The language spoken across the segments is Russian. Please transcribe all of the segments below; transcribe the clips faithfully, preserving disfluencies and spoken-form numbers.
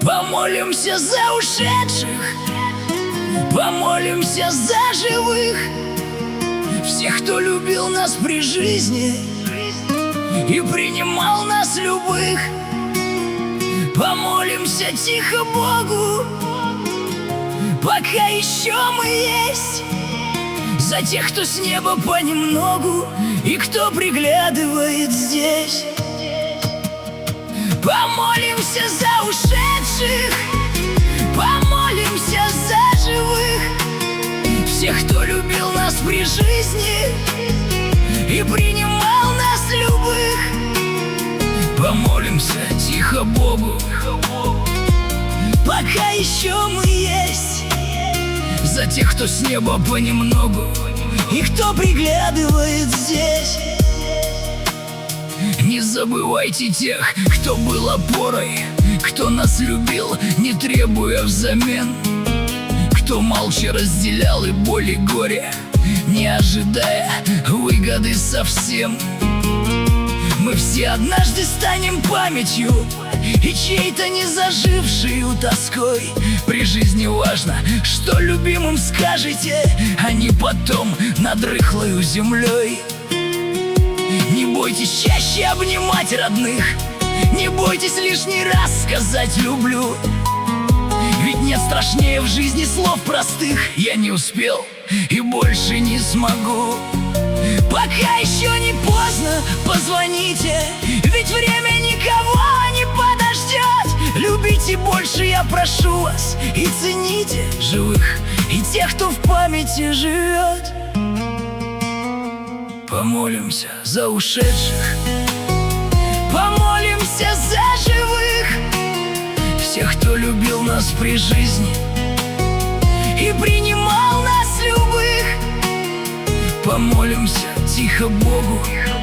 Помолимся за ушедших, помолимся за живых, всех, кто любил нас при жизни и принимал нас любых. Помолимся тихо Богу, пока еще мы есть, за тех, кто с неба понемногу и кто приглядывает здесь. Помолимся за ушедших, помолимся за живых, всех, кто любил нас при жизни и принимал нас любых. Помолимся тихо Богу, пока еще мы есть, за тех, кто с неба понемногу и кто приглядывает здесь. Не забывайте тех, кто был опорой, кто нас любил, не требуя взамен, кто молча разделял и боль, и горе, не ожидая выгоды совсем. Мы все однажды станем памятью и чьей-то незажившей тоской. При жизни важно, что любимым скажете, а не потом над рыхлою землей. Не бойтесь чаще обнимать родных, не бойтесь лишний раз сказать «люблю». Ведь нет страшнее в жизни слов простых: «Я не успел и больше не смогу». Пока еще не поздно, позвоните, ведь время никого не подождет. Любите больше, я прошу вас, и цените живых и тех, кто в памяти живет. Помолимся за ушедших, помолимся за живых, всех, кто любил нас при жизни и принимал нас любых. Помолимся тихо Богу,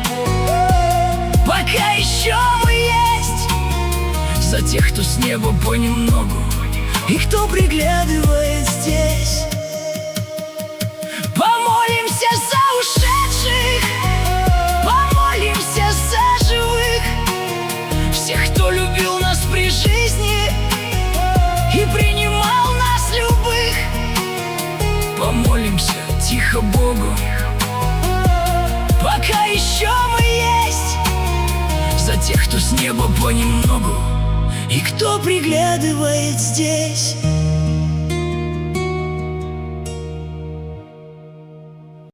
пока еще мы есть, за тех, кто с неба понемногу и кто приглядывает здесь. Помолимся за ушедших, помолимся за живых, всех, кто любил нас при жизни и принимал нас любых. Помолимся тихо Богу, пока еще мы есть, за тех, кто с неба понемногу и кто приглядывает здесь.